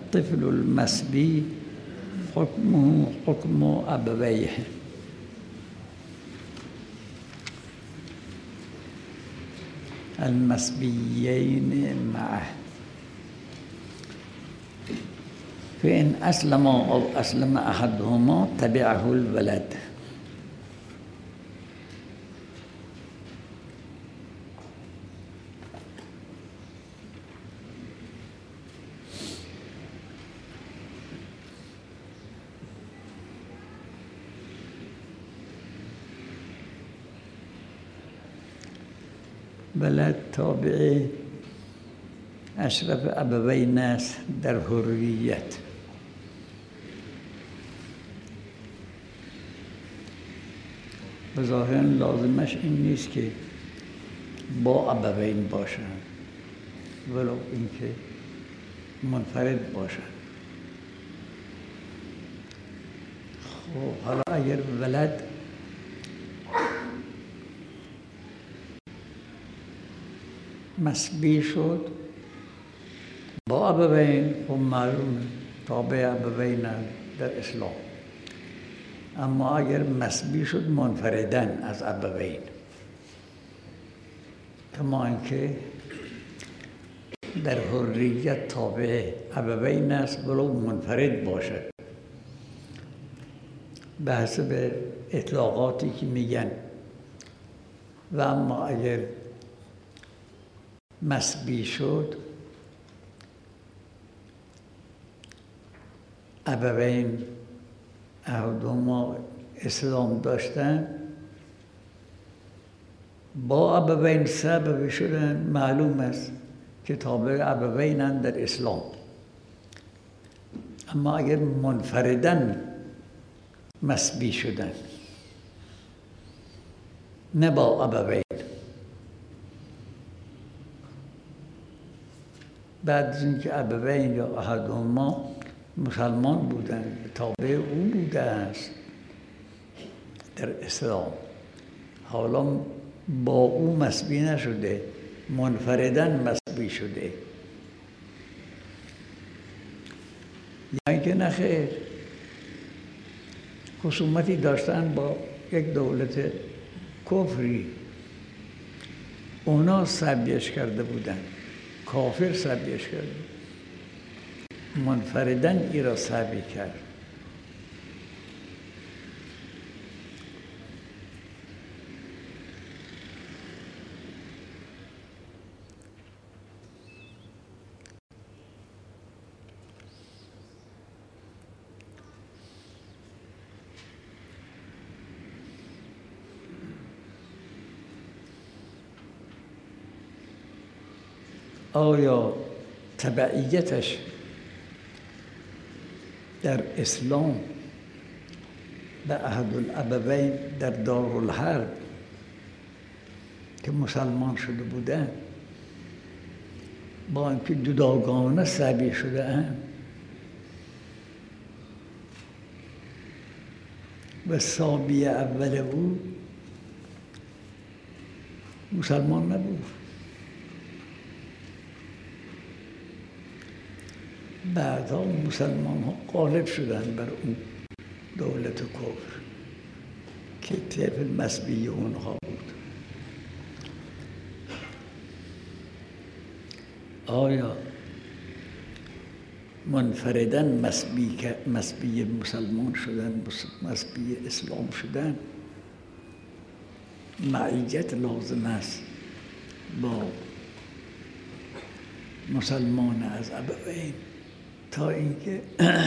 الطفل المسبي حكمه حكم أبويه. المسبيين معه، فإن أسلم أو أسلم أحدهما تبعه الولد. ولد تابع اشرف ابوین است در حریت. بظاهر لازمش این نیست که با ابوین باشند، ولو اینکه منفرد باشند. خب حالا اگر ولد مسبی شد با ابوین، خب معلومه تابع ابوین در اسلام. اما اگر مسبی شد منفردن از ابوین، کما اینکه در حریت تابع ابوین است ولو منفرد باشد، به حسب اطلاقاتی که میگن. و اما اگر مسبی شد ابوین احدهما اسلام داشتن، با ابوین سبب شدن، معلوم است که تابع ابوینند در اسلام. اما اگر منفردن مسبی شدن نه با ابوین، بعد از اینکه ابوین یا احدهما مسلمان بودند، تابع او بوده است در اسلام، حالا با او مسبی نشده، منفردن مسبی شده، یعنی که نخیر خصومتی داشتن با یک دولت کفری، اونا سبیش کرده بودن، کافر سبیش کرده، منفردن ای را سبی کرد. آیا تبعیتش در اسلام به احدالابوین در دارالحرب که مسلمان شده بودن، با اینکه جداگانه سبی شده اند و سابی اول او مسلمان نبود، بعدها مسلمان ها غالب شدن بر اون دولت کفر که طفل مسبی اونها بود. آیا منفردن مسبی مسلمان شدن، مسبی اسلام شدن؟ معیت لازم است با مسلمان از ابوین تا اینکه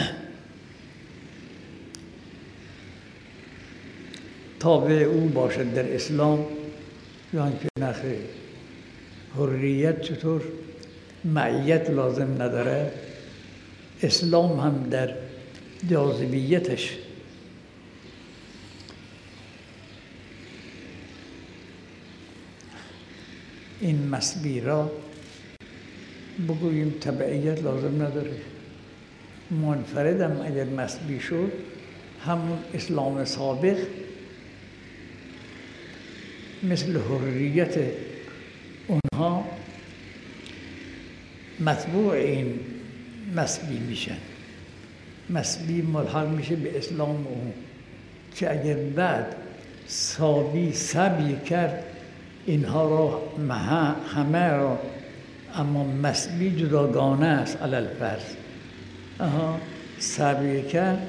تابع او باشد در اسلام، یا اینکه نخیر. حریت چطور معیت لازم نداره، اسلام هم در جاذبیتش این مسبی را بگوییم تبعیت لازم نداره. منفردم اگر مسبی شد، همون اسلام سابق مثل حریت اونها متبوع این مسبی میشن. مسبی ملحق میشه به اسلام او، که اگر بعد سبی کرد اینها را همه را، اما مسبی جداگانه است. علل فرض سبی کرد،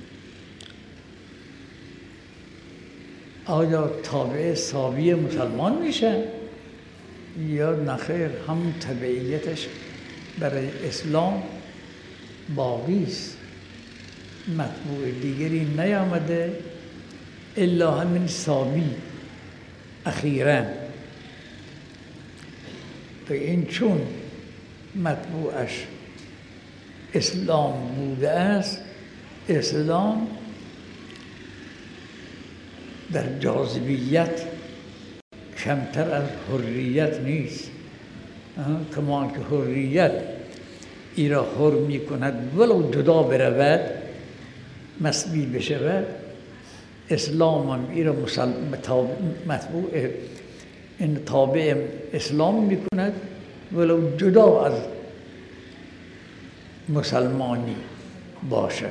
آیا تابع سابی مسلمان میشه یا نخیر؟ همون تبعیتش برای اسلام باقی است. مطبوع دیگری نیامده الا همین سابی اخیراً. و این چون مطبوعش اسلام بوده است، اسلام در جاذبیت کمتر از حریت نیست. کمان که حریت ای را حر می کند ولو جدا برود، مسبی بشود، اسلام هم ای را مطبوع این تابع اسلام می کند ولو جدا از مسلمانی باشد.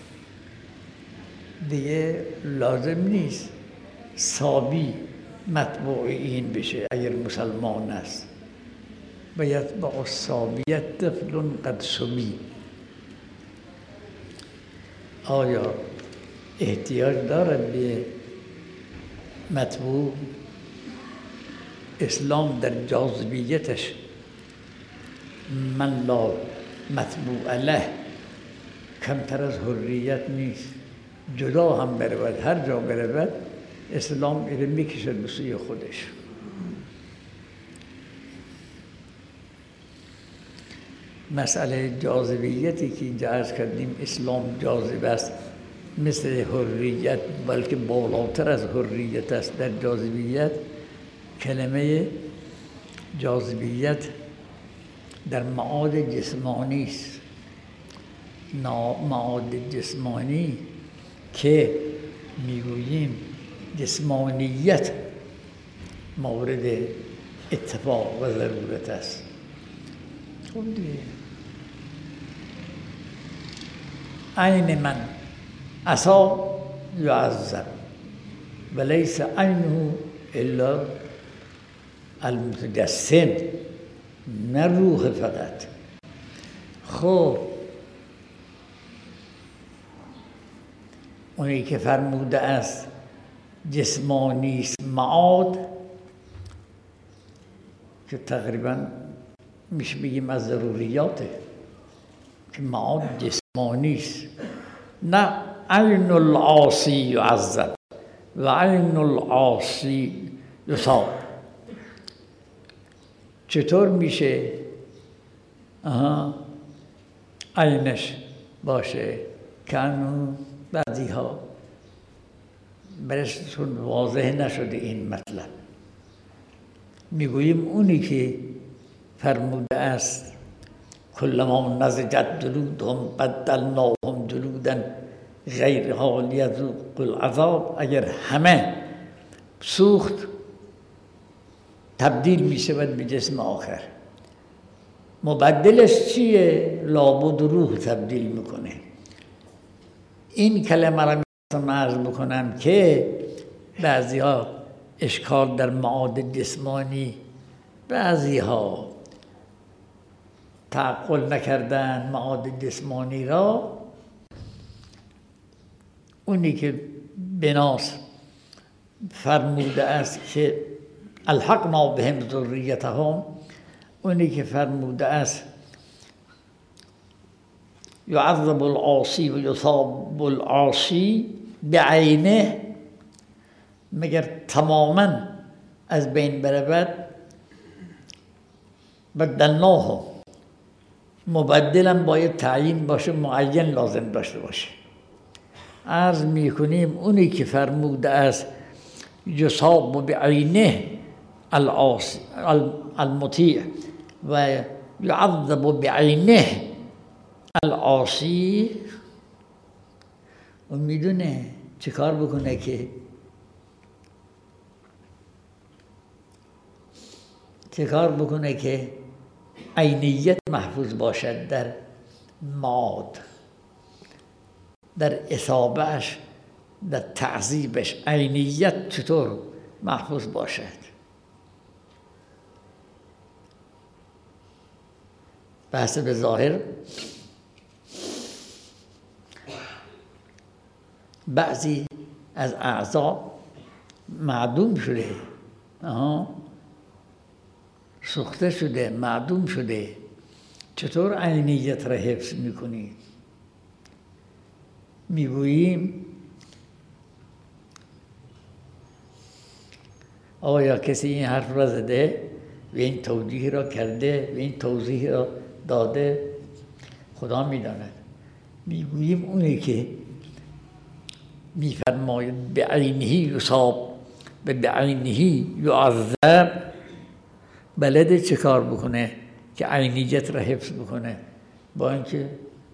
دیگه لازم نیست سابی مطبوع این بشه. اگر مسلمان است باید با الصابیت طفل قد سبی. آیا احتیاج دارد به مطبوع؟ اسلام در جاذبیتش من لا مطبوع له کمتر از حریت نیست. جدا هم برود، هر جا برود اسلام ایره میکشد به سوی خودش. مسئله جاذبیتی که اینجا عرض کردیم، اسلام جاذب است مثل حریت، بلکه بالاتر از حریت است در جاذبیت. کلمه جاذبیت در معاد جسمانی است. معاد جسمانی که میگوییم جسمانیت مورد اتفاق و ضرورت است. خب دیگه عین من عصا یعذب و لیس عینه الا المتجسم، نه روح فقط. خب اونی که فرموده است جسمانی است معاد، که تقریبا میشه بگیم از ضروریاته که معاد جسمانی است. نه عین العاصی یعذب و عین العاصی یصاب. چطور میشه عینش باشه؟ کانو بعضی ها برشتون واضح نشده این مطلب. میگوییم اونی که فرموده است کلما نضجت جلودهم بدلناهم جلودا غیرها لیذوقوا العذاب، اگر همه سوخت تبدیل می شود به جسم آخر. مبدلش چیه؟ لابد روح تبدیل میکنه. این کلمه را میخواستم عرض بکنم که بعضی ها اشکال در معاد جسمانی، بعضی ها تعقل نکردن معاد جسمانی را. اونی که بناس فرموده است که الحقنا بهم ذریتهم، اونی که فرموده است یعذب العاصی و یصاب العاصی بعینه، مگر تماما از بین برود بدلناهم، مبدلم باید تعیین باشه، معین لازم داشته باشه. عرض میکنیم اونی که فرموده است یصاب بعینه المطیع و یعذب بعینه العاصی، و میدونه چه کار بکنه که عینیت محفوظ باشد در ماد در اصابهش، در تعذیبش عینیت چطور محفوظ باشد؟ به حسب ظاهر بعضی از اعضا معدوم شده، سوخته شده، معدوم شده، چطور عینیت را حفظ میکنید؟ میگوییم آیا کسی این حرف را زده و این توجیه را کرده و این توضیح را داده؟ خدا میداند. میگوییم اونی که میفرماید به عینه یصاب و به عینه یعذب، بلده چه کار بکنه که عینیت را حفظ بکنه؟ با اینکه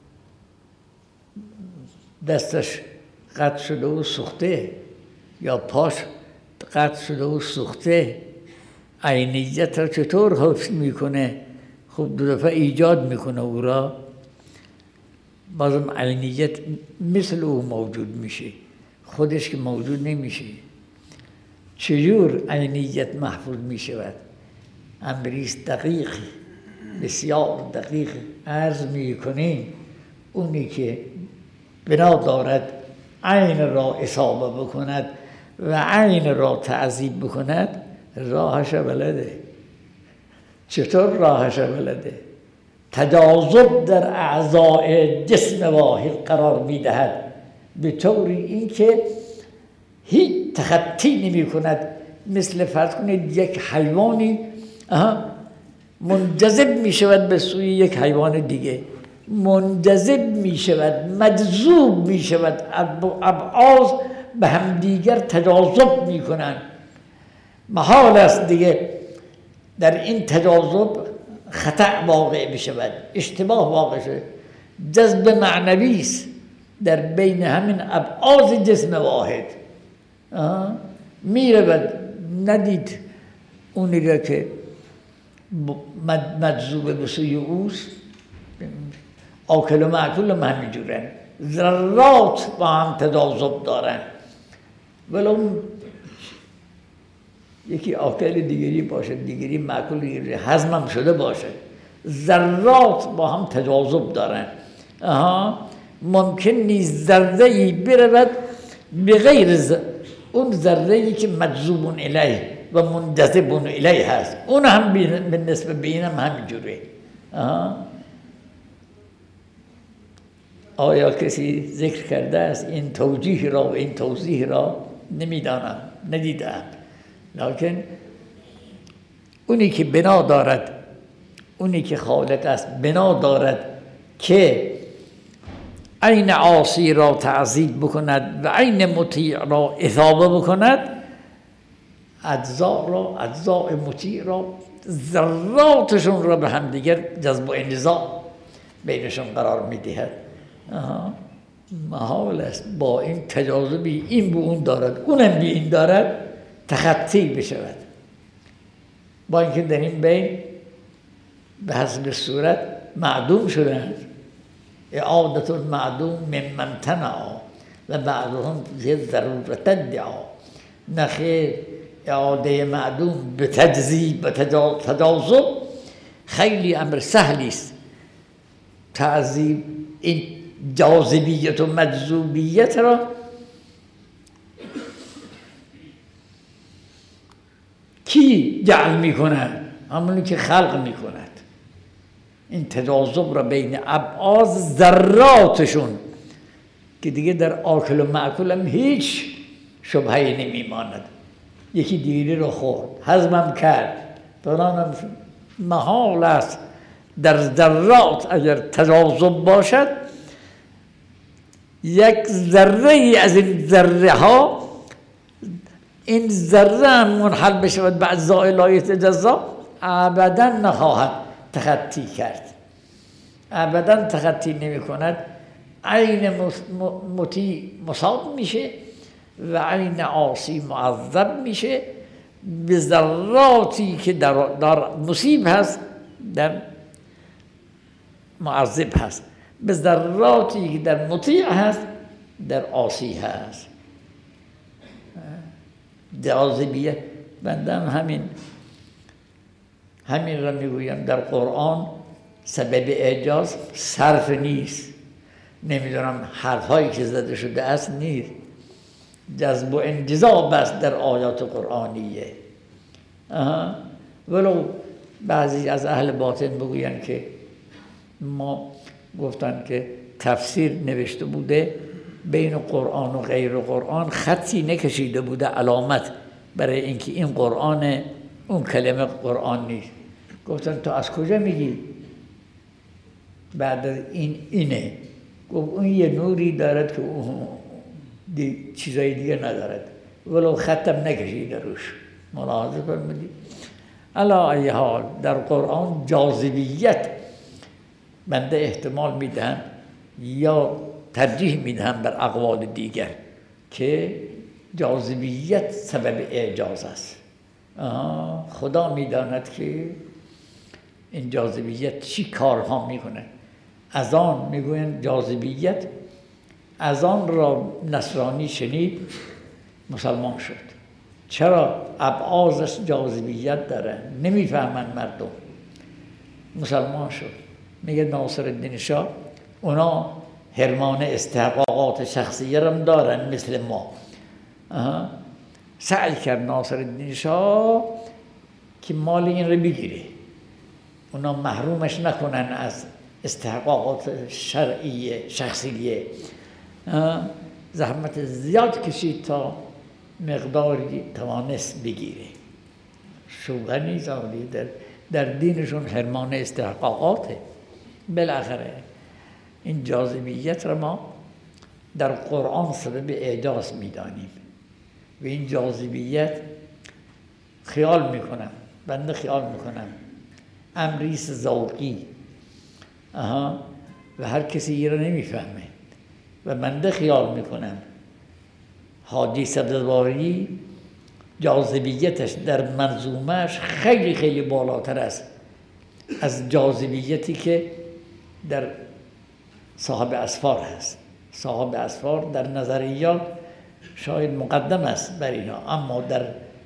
دستش قطع شده و سوخته یا پاش قطع شده و سوخته، عینیت را چطور حفظ میکنه؟ خب دو دفعه ایجاد میکنه او را، بازم عینیت مثل او موجود میشه، خودش که موجود نمیشه. چجور عینیت محفوظ میشود؟ امریست دقیق، بسیار دقیق عرض میکنیم اونی که بنا دارد عین را اصابه بکند و عین را تعذیب بکند، راهش بلده. چطور راهش بلده؟ تجاذب در اعضاء جسم واحد قرار میدهد به طوری اینکه هیچ تخطی نمی کند. مثل فرض کنید یک حیوانی منجذب می شود به سوی یک حیوان دیگه، منجذب می شود، مجذوب می شود، ابعاض به هم دیگر تجاذب می کنند. محال است دیگه در این تجاذب خطأ واقع بشود، اشتباه واقع شود. جذب معنوی است در بین همین ابعاض جسم واحد. می رود، ندید اونی را که مجذوب به سوی اوست. آکل و معکول هم همینجورن، ذرات با هم تجاذب دارن، ولو یکی آکل دیگری باشه، دیگری معکول دیگری هضم هم شده باشه، ذرات با هم تجاذب دارن. ممکن نیست ذره‌ای برود به غیر اون ذره‌ای که مجذوب الیه و منجذب الیه هست، اون هم به نسبت به این هم همینجوره. آیا کسی ذکر کرده است این توجیه را و این توضیح را؟ نمیدانم، ندیدم. لکن اونی که بنا دارد، اونی که خالق است بنا دارد که عین عاصی را تعذیب بکند و عین مطیع را اثابه بکند، اجزاء مطیع را، ذراتشون را به هم دیگر جذب و انزاع بینشون قرار میدهد. محال است با این تجاذبی این به اون دارد، اونم به این دارد، تخطی بشود. با اینکه در این بین به حسب صورت معدوم شدند. اعادت المعدوم ممن تنعا و بعضهم ضرورت ادعا. نخیر، اعاده معدوم به تجذیب و تجاذب خیلی امر سهلی است. تعذیب این جاذبیت و مجذوبیت را کی جعل می کند؟ همونی که خلق می کند. این تجاذب را بین ابعاض ذراتشون که دیگه در آکل و معکول هم هیچ شبهه‌ای نمی ماند. یکی دیگری رو خورد، هضمم کرد، فلانم شد. محال است در ذرات اگر تجاذب باشد، یک ذره ای از این ذره ها، این ذره هم منحل بشود به اجزاء لا یتجزا، ابدا نخواهد تخطی کرد، ابدا تخطی نمی کند. عین مطیع مصاب میشه و عین عاصی معذب میشه به ذراتی که در مصیب هست، در معذب هست. به ذراتی که در مطیع هست در عاصی هست. جاذبیت بنده همین را میگویم، در قرآن سبب اعجاز صرف نیست، نمیدونم حرفهایی که زده شده است نیست، جذب و انجذاب است در آیات قرآنیه. ولو بعضی از اهل باطن بگوین که ما گفتن که تفسیر نوشته بوده بین قرآن و غیر قرآن خطی نکشیده بوده علامت برای اینکه این قرآن اون کلمه قرآن نیست. گفتن تو از کجا میگی بعد از این اینه؟ گفت اون یه نوری دارد که چیزای دیگه ندارد، ولو ختم نکشیده روش. ملاحظه فرمودید؟ علی ای حال در قرآن جاذبیت بنده احتمال میدهم یا ترجیح میدهم بر اقوال دیگر که جاذبیت سبب اعجاز است. خدا میداند که این جاذبیت چی کارها میکنه. از آن میگوین جاذبیت، از آن را نصرانی شنید مسلمان شد. چرا؟ ابعاضش جاذبیت داره، نمیفهمن مردم. مسلمان شد. میگه ناصرالدین شاه اونا حرمان استحقاقات شخصیه را دارن مثل ما. سعی کرد ناصرالدین شاه که مال این رو بگیره، اونا محرومش نکنن از استحقاقات شرعیه شخصیه. زحمت زیاد کشید تا مقداری توانست بگیره. شوقه نیست در دینشون حرمان استحقاقاته. بالاخره این جاذبیت را ما در قرآن سبب اعجاز میدانیم و این جاذبیت خیال میکنم، بنده خیال میکنم امریست ذوقی و هر کسی این را نمیفهمه و بنده خیال میکنم حاجی سبزواری جاذبیتش در منظومهش خیلی خیلی بالاتر است از جاذبیتی که در صاحب اسفار هست. صاحب اسفار در نظریات شاید مقدم است بر اینا، اما در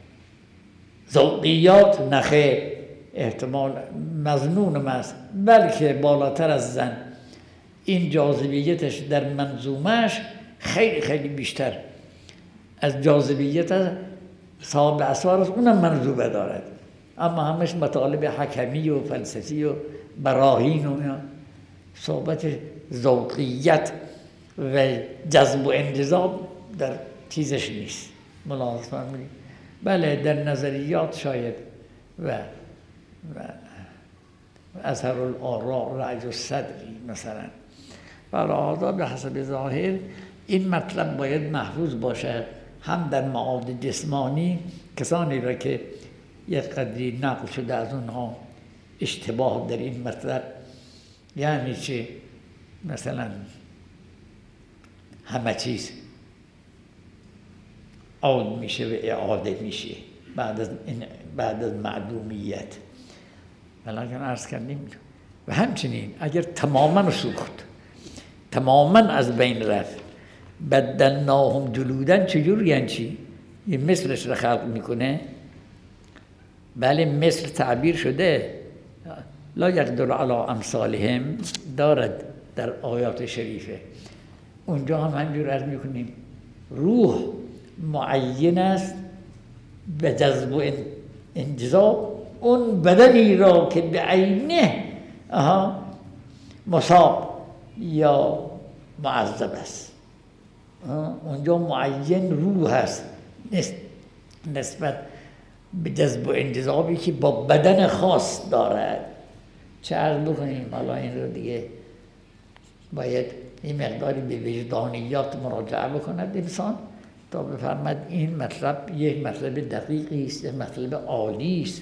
ذوقیات نخیر، احتمال مظنونم است، بلکه بالاتر از زن. این جاذبیتش در منظومهش خیلی خیلی بیشتر از جاذبیت صاحب اسفار است، اونم منظومه دارد، اما همش مطالب حکمی و فلسفی و براهین و صحبت ذوقیت و جذب و انجذاب در چیزش نیست. ملاحظه فرمودید؟ بله در نظریات شاید و اظهر الاراء رأی الصدری مثلا. برای به حسب ظاهر این مطلب باید محفوظ باشه، هم در معاد جسمانی کسانی را که یک قدری نقل شده از اونها اشتباه در این مطلب، یعنی چه؟ مثلا همه چیز عود میشه و اعاده میشه بعد از معدومیت. ولیکن عرض کردیم و همچنین اگر تماما سوخت، تماما از بین رفت، بدلناهم جلودن چجور یعنی چی؟ یه مثلش را خلق میکنه. بله مثل تعبیر شده، لا یقدر علی امثالهم دارد در آیات شریفه. اونجا هم همجور عرض میکنیم روح معین است به جذب و انجذاب اون بدنی را که به عینه مصاب یا معذب است. اونجا معین روح است نسبت به جذب و انجذابی که با بدن خاص دارد. چه عرض بکنیم؟ حالا این رو دیگه باید این مقداری به وجدانیات مراجعه بکند انسان تا بفهمد این مطلب یک مطلب دقیقی است، یک مطلب عالی است.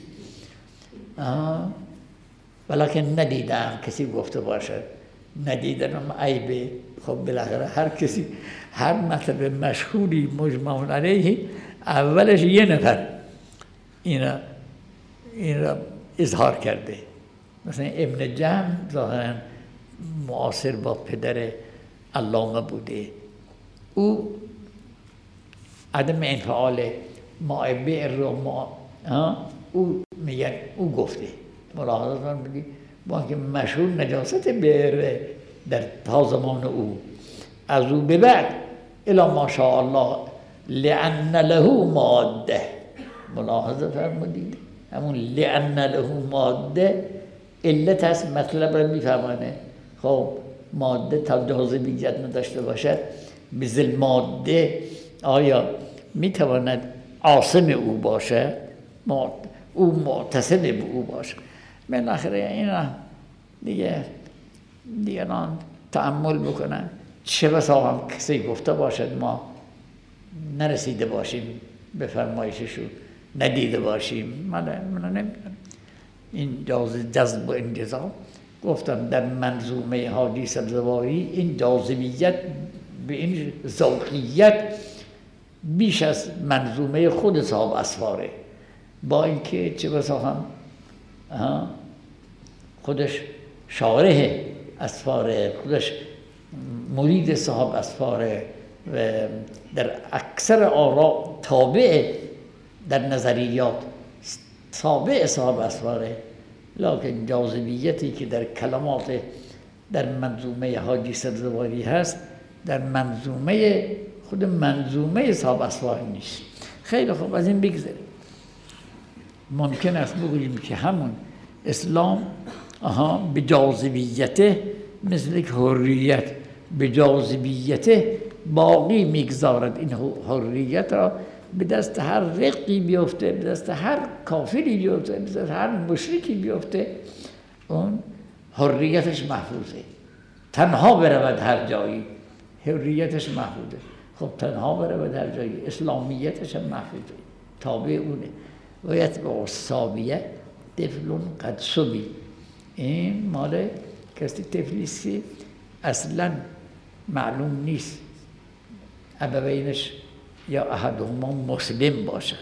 ولیکن ندیدم کسی گفته باشد، ندیدم عیبه. خب بالاخره هر کسی هر مطلب مشهوری مجمع علیه اولش یه نفر این را اظهار کرده. مثلا ابن جهم ظاهرا معاصر با پدر علامه بوده. او عدم انفعال ماء بئر رو او میگن او گفته. ملاحظه فرمودید با اینکه مشهور نجاست بئر در تا زمان او، از او به بعد الی ماشاءالله لأن له ماده. ملاحظه فرمودید همون لأن له ماده علت هست، مطلب رو میفهمانه. خب ماده تا جاذبیت نداشته باشد بذل ماده آیا میتواند عاصم او باشه؟ او معتصم به او باشه. بالاخره اینا دیگران تأمل بکنن. چه بسا هم کسی گفته باشد ما نرسیده باشیم به فرمایششون، ندیده باشیم، من نمیدونم. این جذب و انجذاب گفتم در منظومه حاجی سبزواری این جاذبیت به این ذوقیت بیش از منظومه خود صاحب اسفاره، با اینکه چه بسا هم خودش شارح اسفاره، خودش مرید صاحب اسفاره و در اکثر آراء تابع در نظریات تابع صاحب اسفاره، لکن جاذبیتی که در کلمات در منظومه حاجی سبزواری هست در منظومه خود منظومه صاحب اسفاره نیست. خیلی خوب، از این بگذاریم. ممکن است بگوییم که همون اسلام به جاذبیته مثل یک حریت به جاذبیته باقی میگذارد. این حریت را به دست هر رقی بیفته، به دست هر کافری بیفته، به دست هر مشرکی بیفته، اون حریتش محفوظه. تنها برود هر جایی حریتش محفوظه. خب تنها برود هر جایی اسلامیتش هم محفوظه، تابع اونه. و یتبع الصابیه طفل قد صبی. این مال کسی طفلیست که اصلا معلوم نیست ابوینش یا احدهما مسلم باشد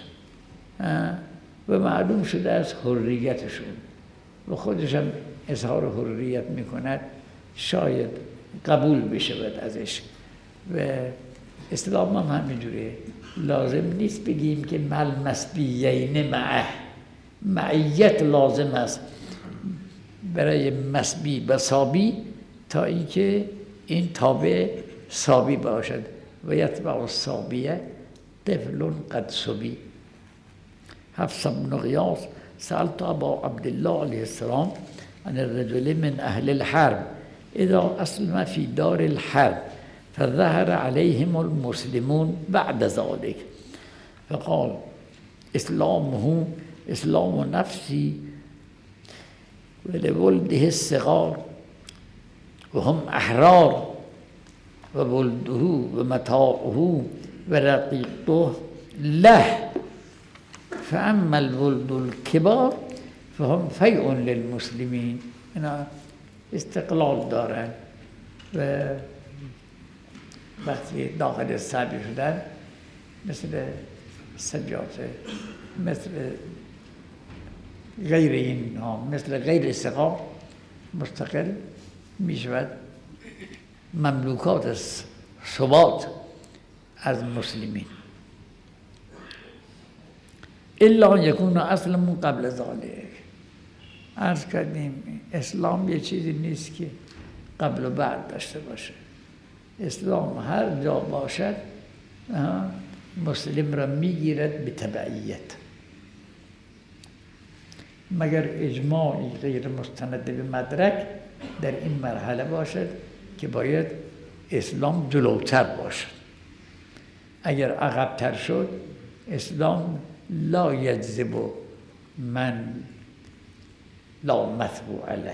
و معلوم شده از حریتشون و خودش هم اظهار حریت میکند، شاید قبول بشود ازش. و اسلام هم همینجوره. لازم نیست بگیم که مل مسبیین معه، معیت لازم است برای مسبی و صابی تا اینکه این تابع صابی باشد. و یتبع الصابیه طفل قد صبی. حفص بن غیاث سألت ابا عبدالله علیه السلام عن الرجل من اهل الحرب اذا اسلم في دار الحرب فظهر عليهم المسلمون بعد ذلك فقال اسلامه اسلام نفسي ولولده الصغار وهم احرار وولده ومتاعه ورقيقه له فاما الولد الكبار فهم فیء للمسلمین. اینا استقلال دارن و وقتی داخل سبی شدن مثل سجاده، مثل غیر این ها، مثل غیر صغار مستقل می شود، مملوکات ثبات از مسلمین. الا یکون اسلموا قبل ذلك. عرض کردیم اسلام یه چیزی نیست که قبل و بعد داشته باشه. اسلام هر جا باشد مسلم را میگیرد به تبعیت، مگر اجماعی غیر مستند به مدرک در این مرحله باشد که باید اسلام جلوتر باشد. اگر عقب‌تر شد اسلام لا یجذب من لا مثبو علیه.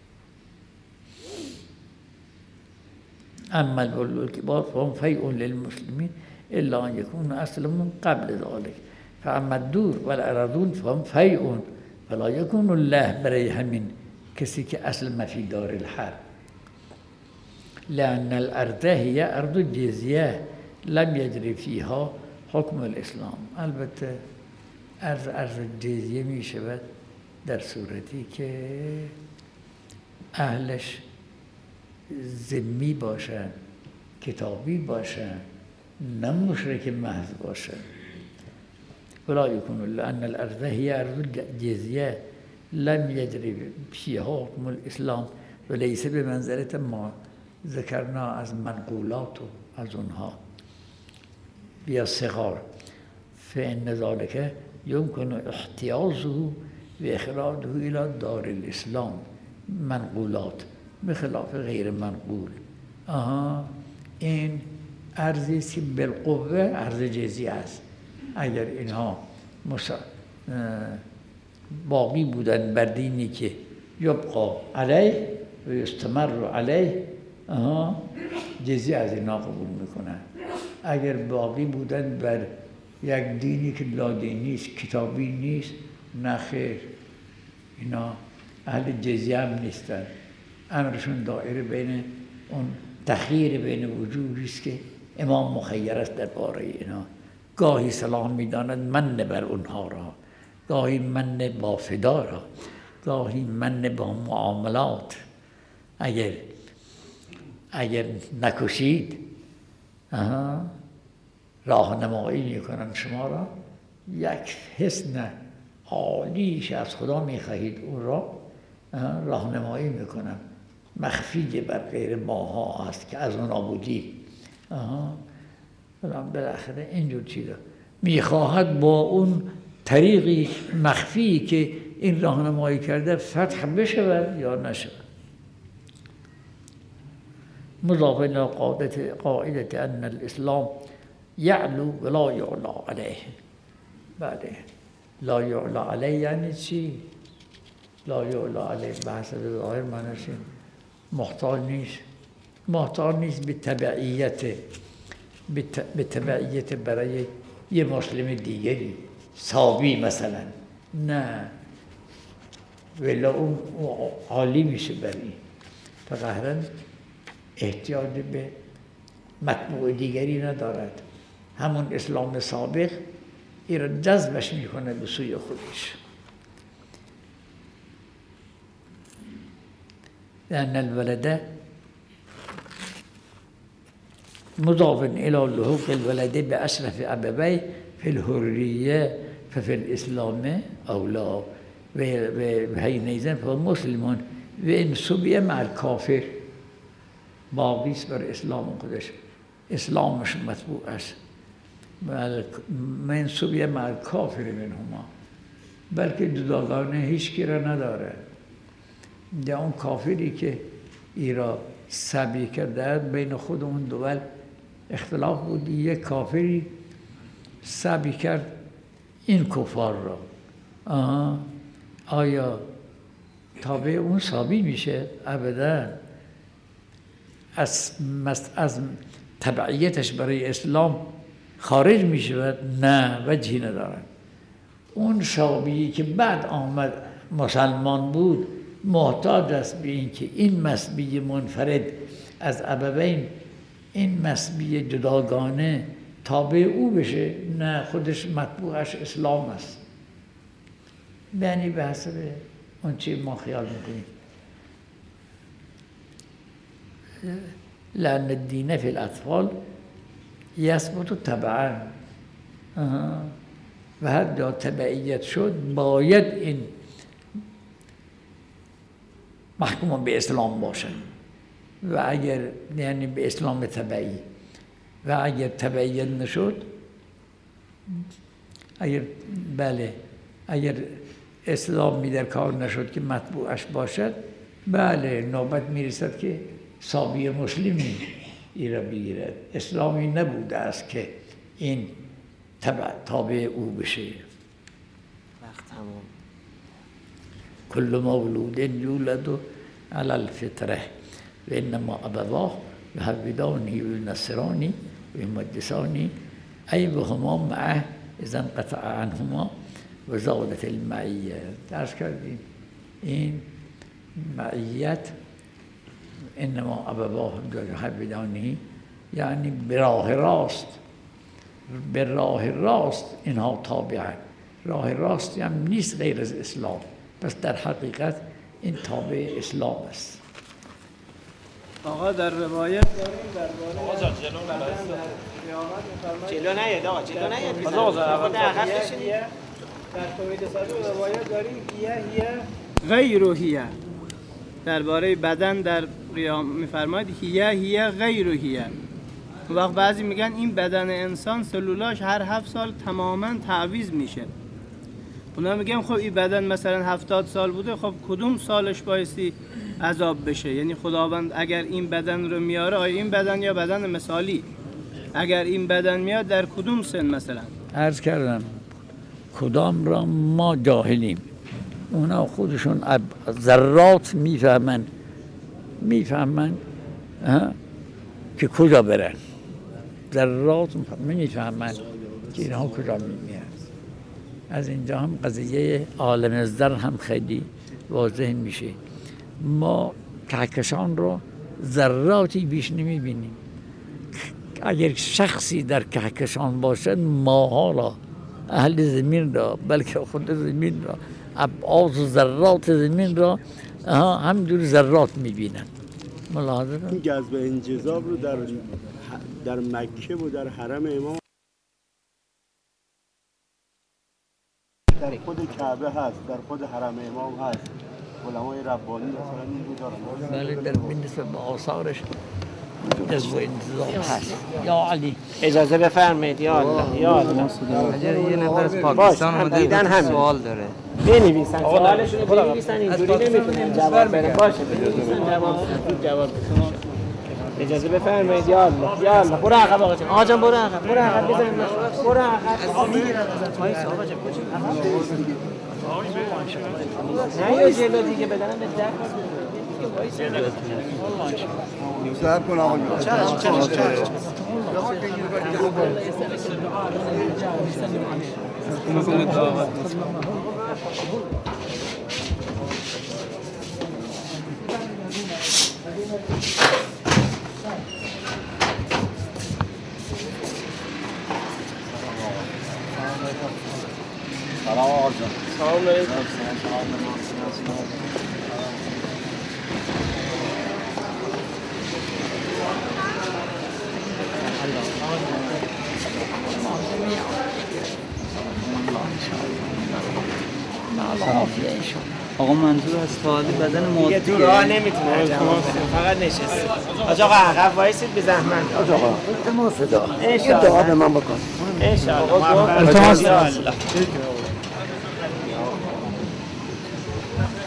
اما الولد الكبار فهم فیء للمسلمین الا ان یکون اسلموا قبل ذلك فاما الدور والارضون فهم فیء فلا یکون الله برای همین کسی که اسلم فی دار الحرب لأن الارض هي ارض الجزیه لم یجری فیها حکم الاسلام. البته ارض جزیه می شود در صورتی که اهلش ذمی باشن، کتابی باشن، نه مشرک محض باشن. ولا يكون لأن الأرض هي أرض الجزية لم يجري فيها حكم الإسلام وليس بمنزلة ما ذكرنا از منقولات و از اونها بیا صغار فإن ذلك يمكن احتيازه وإخراجه إلى دار الإسلام منقولات بخلاف غیر منقول. این ارزی که بالقوه ارز جزیه است. اگر اینها باقی بودن بر دینی که یبقا علیه و یستمر علیه، جزیه از اینا قبول میکنن. اگر باقی بودن بر یک دینی که لادینی نیست، کتابی نیست، نه خیر، اینا اهل جزیه هم نیستن. امرشون دائره بین اون تخییر بین وجوهی است که امام مخیر است در باره اینا. گاهی سلام میداند من بر اونها را، گاهی من با فدا را، گاهی من با معاملات. اگر نکشید راهنمایی میکنن شما را، یک حسن عالیش از خدا میخواهید اون را راهنمایی میکنن، مخفی بر غیر ماها است که از اون آبودی. بالاخره اینجور چیزا میخواهد با اون طریقی مخفی که این راهنمایی کرده فتح بشود یا نشود. مضاف الى قاعده ان الاسلام یعلو ولا یعلا علیه. بله، لا یعلا علیه یعنی چی؟ لا یعلا علیه بحث ظاهر معنیش محتاج نیست به تبعیت برای یه مسلم دیگری، صابی مثلا، نه، ولی اون عالی میشه برای فقط احتیاج به مطبوع دیگری ندارد. همون اسلام سابق این را جذبش میکنه به سوی خودش. لأن الولد مضاف إلى لحوق الولد بأشرف أبويه في الحرية ففي الإسلام أولى وحينئذ فهو مسلم وإن سبي مع الكافر باقی است بر اسلام خودش، اسلامش مطبوع است. من سبی مع الکافر منهما، بلکه جداگانه هیچ کی را نداره. یا اون کافری که ایرا سبی کرده بین خود اون دول اختلاف بود، یک کافری سبی کرد این کفار را، آیا تابع اون سابی میشه؟ ابدا. از تبعیتش برای اسلام خارج می شود؟ نه، وجهی ندارد. اون شابی که بعد آمد مسلمان بود محتاج است به این که این مسبی منفرد از ابوین، این مسبی جداگانه تابع او بشه؟ نه، خودش مطبوعش اسلام است. یعنی به حسب اون چی ما خیال میکنیم. لأن الدين في الأطفال يثبت تبعا و هر جا تبعیت شد باید این محکوم به اسلام باشد و اگر یعنی به اسلام تبعی، و اگر تبعیت نشد، اگر اسلامی در کار نشد که مطبوعش باشد، بله نوبت میرسد که صابی مسلمی ای را بگیرد. اسلامی نبوده است که این تابع او بشه. وقت تمام. كل مولود يولد على الفطره و انما ابواه يهودانه وينصرانه ويمجسانه ای وهما معه اذا انقطع عنهما و زادت المعیه. درس کردیم این معیت انما ابواه یهودانه یعنی به راه راست اینها تابعن. راه راست هم نیست غیر از اسلام، پس در حقیقت این تابع اسلام است. آقا در روایت داریم درباره جلو نیاد آقا، جلو نیاد. آقا در عقب بشینید. در توحید صدور روایت داریم هیه غیر هیه، درباره بدن در قیام میفرماید هیه غیر هیه. اون وقت بعضی میگن این بدن انسان سلولاش هر 7 سال تماما تعویض میشه. اونا میگن خب این بدن مثلا 70 سال بوده، خب کدوم سالش بایستی عذاب بشه؟ یعنی خداوند اگر این بدن رو میاره، آیا این بدن یا بدن مثالی، اگر این بدن میاد در کدوم سن مثلا؟ عرض کردم کدام را ما جاهلیم، اونا خودشون ذرات میفهمن که کجا برن، ذرات میفهمن که اینها کجا میمیرن. از اینجا هم قضیه عالم ذر هم خیلی واضح میشه. ما کهکشان رو ذراتی بیش نمیبینیم. اگر شخصی در کهکشان باشد، ماها را، اهل زمین را، بلکه خود زمین را، ابعاد و ذرات زمین را همینجور ذرات میبینن. ملاحظه این جذب انجذاب رو در مکه و در حرم امام در خود کعبه هست، در خود حرم امام هست. علمای ربانی مثلا این رو دارن. بله، در بالنسبه به آثارش جذب انتظام هست. یا علی اجازه بفرمایید. یا الله یا الله. اگر یه نفر از پاکستان اومده سوال داره بنویسن، سوالشون رو بنویسن، اینجوری نمیتونیم جواب بدیم. باشه بنویسن، جواب بدیم. اجازه بفرمایید. یا الله یا الله. برو عقب آقا جان. آقا جان برو عقب بزن. برو عقب. میگیرن ازت وایس آقا جان. نه یا جلو دیگه بدنم به درد. صبر کن آقا جان. سلام آقا جان. سلام علیکم. آقا منظور از تعالی بدن یه مادیه. تو راه نمیتونه جواب بده، فقط نشسته. آقا عقب وایسید به زحمت. آقا ما صدا یه دعا به من بکن. انشاءالله.